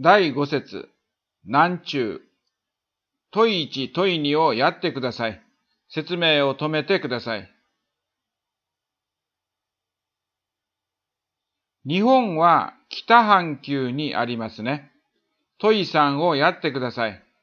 第5節、南中。問1、問2をやってください。説明を止めてください。日本は北半球にありますね。問3をやってください。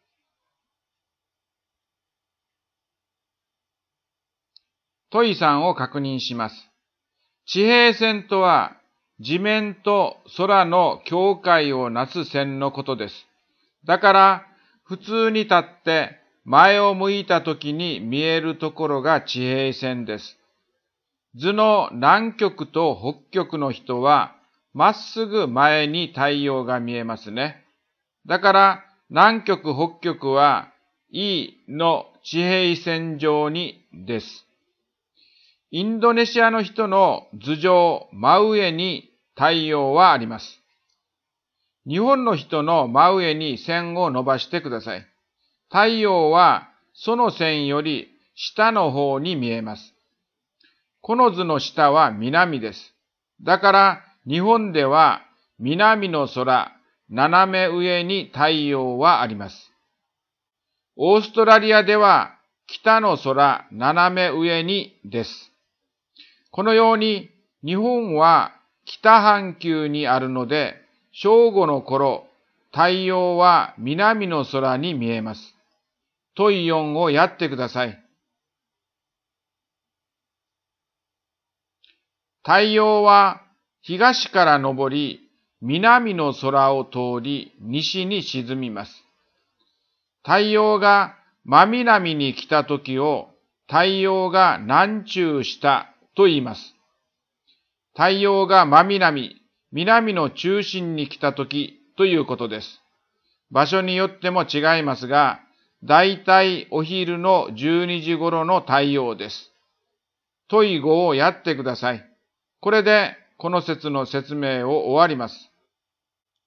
問3を確認します。地平線とは地面と空の境界をなす線のことです。だから普通に立って前を向いたときに見えるところが地平線です。図の南極と北極の人はまっすぐ前に太陽が見えますね。だから南極北極は E の地平線上にです。インドネシアの人の頭上真上に太陽はあります。日本の人の真上に線を伸ばしてください。太陽はその線より下の方に見えます。この図の下は南です。だから日本では南の空、斜め上に太陽はあります。オーストラリアでは北の空、斜め上にです。このように日本は北半球にあるので、正午の頃、太陽は南の空に見えます。問4をやってください。太陽は東から昇り、南の空を通り、西に沈みます。太陽が真南に来た時を、太陽が南中したと言います。太陽が真南、南の中心に来た時ということです。場所によっても違いますが、だいたいお昼の12時頃の太陽です。問5をやってください。これでこの説の説明を終わります。